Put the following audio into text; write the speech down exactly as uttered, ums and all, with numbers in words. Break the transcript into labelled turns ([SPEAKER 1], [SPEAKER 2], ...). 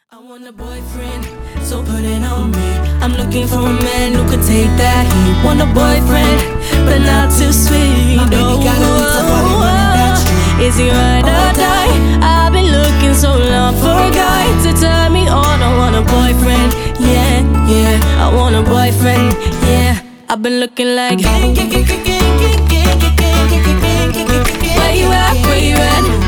[SPEAKER 1] I want a boyfriend, so put it on me. I'm looking for a man who could take that heat. Want a boyfriend, but not too sweet.
[SPEAKER 2] My baby got a pizza party running that street.
[SPEAKER 1] Is he ride or die? I've been looking so long for a guy to turn me on. I want a boyfriend, yeah, yeah. I want a boyfriend, yeah. I've been looking like, where you at, where you at?